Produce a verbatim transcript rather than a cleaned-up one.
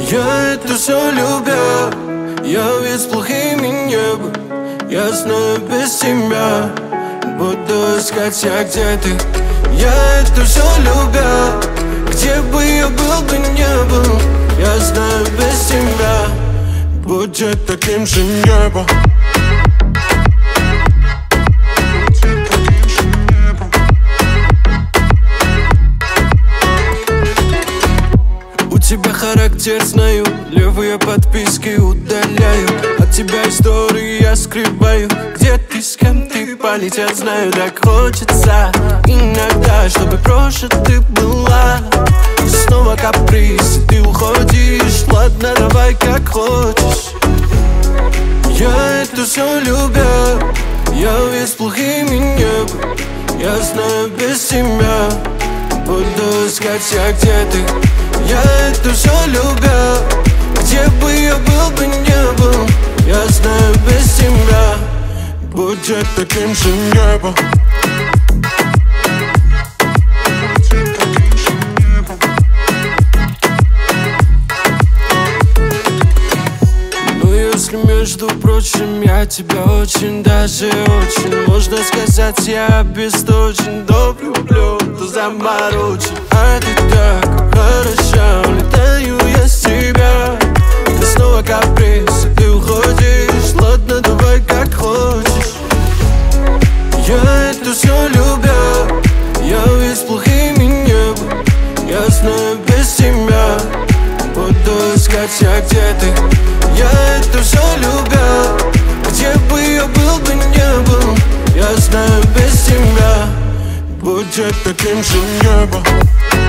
Я это все любя, я ведь с плохими не был. Я знаю, без тебя буду искать я, где ты. Я это все любя, где бы я был бы не был. Я знаю, без тебя будет таким же небо. У тебя характер знаю, левые подписки удаляю. От тебя истории я скрываю. Где ты, с кем ты полетел, знаю. Так хочется иногда, чтобы проще ты была. Снова каприз, и ты уходишь. Ладно, давай как хочешь. Я это все любя, я весь плохими не был. Я знаю, без тебя буду искать я, где ты. Я это все любя, где бы я был бы не был. Я знаю, без тебя будет таким же небо. Если, между прочим, я тебя очень, даже очень, можно сказать, я обесточен. То влюблю, то заморочен. А ты так хороша, улетаю я с тебя. Ты снова каприз, и ты уходишь. Ладно, давай как хочешь. Я это все любя, я весь плохими не был. Я знаю, без тебя буду искать я, где ты. Я это все любя, где бы я был бы не был. Я знаю, без тебя будет таким же небо.